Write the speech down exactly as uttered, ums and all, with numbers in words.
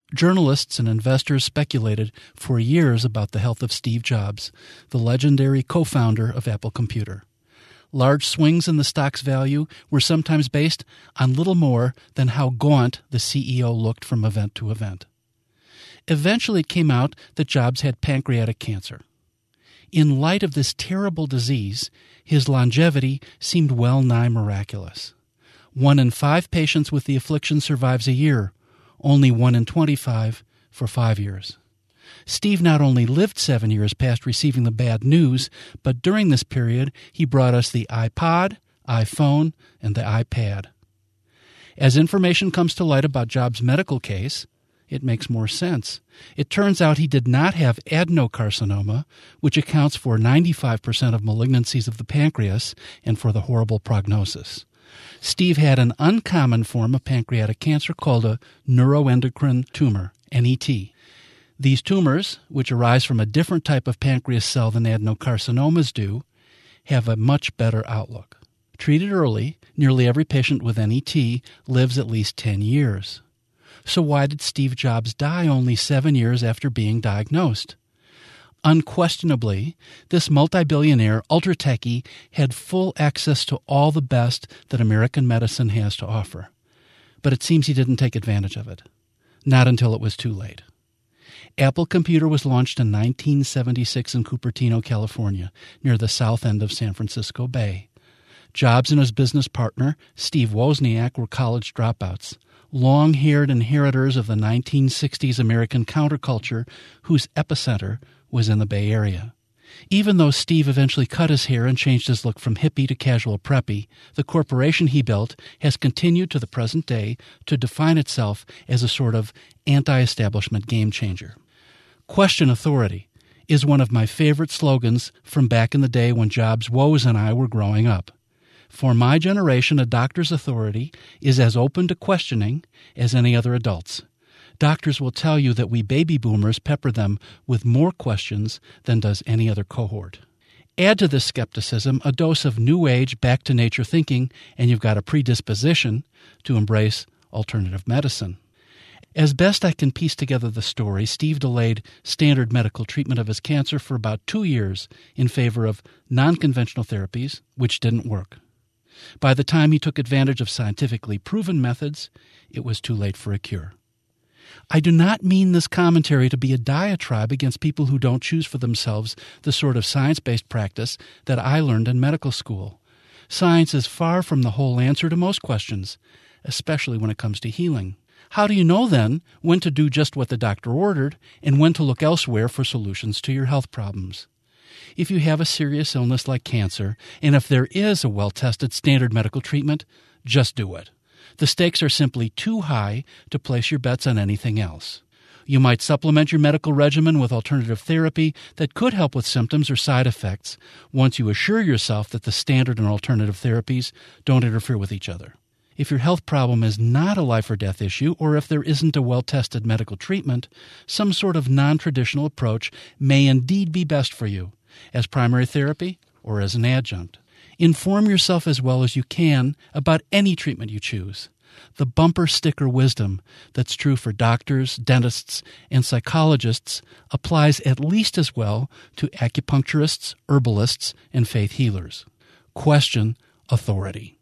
Journalists and investors speculated for years about the health of Steve Jobs, the legendary co-founder of Apple Computer. Large swings in the stock's value were sometimes based on little more than how gaunt the C E O looked from event to event. Eventually it came out that Jobs had pancreatic cancer. In light of this terrible disease, his longevity seemed well-nigh miraculous. One in five patients with the affliction survives a year, only one in twenty-five for five years. Steve not only lived seven years past receiving the bad news, but during this period he brought us the iPod, iPhone, and the iPad. As information comes to light about Jobs' medical case, it makes more sense. It turns out he did not have adenocarcinoma, which accounts for ninety-five percent of malignancies of the pancreas and for the horrible prognosis. Steve had an uncommon form of pancreatic cancer called a neuroendocrine tumor, N E T. These tumors, which arise from a different type of pancreas cell than adenocarcinomas do, have a much better outlook. Treated early, nearly every patient with N E T lives at least ten years. So why did Steve Jobs die only seven years after being diagnosed? Unquestionably, this multi-billionaire ultra-techie had full access to all the best that American medicine has to offer. But it seems he didn't take advantage of it. Not until it was too late. Apple Computer was launched in nineteen seventy-six in Cupertino, California, near the south end of San Francisco Bay. Jobs and his business partner, Steve Wozniak, were college dropouts, long-haired inheritors of the nineteen sixties American counterculture whose epicenter was in the Bay Area. Even though Steve eventually cut his hair and changed his look from hippie to casual preppy, the corporation he built has continued to the present day to define itself as a sort of anti-establishment game changer. Question authority is one of my favorite slogans from back in the day when Jobs, Woz, and I were growing up. For my generation, a doctor's authority is as open to questioning as any other adult's. Doctors will tell you that we baby boomers pepper them with more questions than does any other cohort. Add to this skepticism a dose of new age back-to-nature thinking, and you've got a predisposition to embrace alternative medicine. As best I can piece together the story, Steve delayed standard medical treatment of his cancer for about two years in favor of non-conventional therapies, which didn't work. By the time he took advantage of scientifically proven methods, it was too late for a cure. I do not mean this commentary to be a diatribe against people who don't choose for themselves the sort of science-based practice that I learned in medical school. Science is far from the whole answer to most questions, especially when it comes to healing. How do you know, then, when to do just what the doctor ordered and when to look elsewhere for solutions to your health problems? If you have a serious illness like cancer, and if there is a well-tested standard medical treatment, just do it. The stakes are simply too high to place your bets on anything else. You might supplement your medical regimen with alternative therapy that could help with symptoms or side effects once you assure yourself that the standard and alternative therapies don't interfere with each other. If your health problem is not a life or death issue, or if there isn't a well-tested medical treatment, some sort of non-traditional approach may indeed be best for you, as primary therapy or as an adjunct. Inform yourself as well as you can about any treatment you choose. The bumper sticker wisdom that's true for doctors, dentists, and psychologists applies at least as well to acupuncturists, herbalists, and faith healers. Question authority.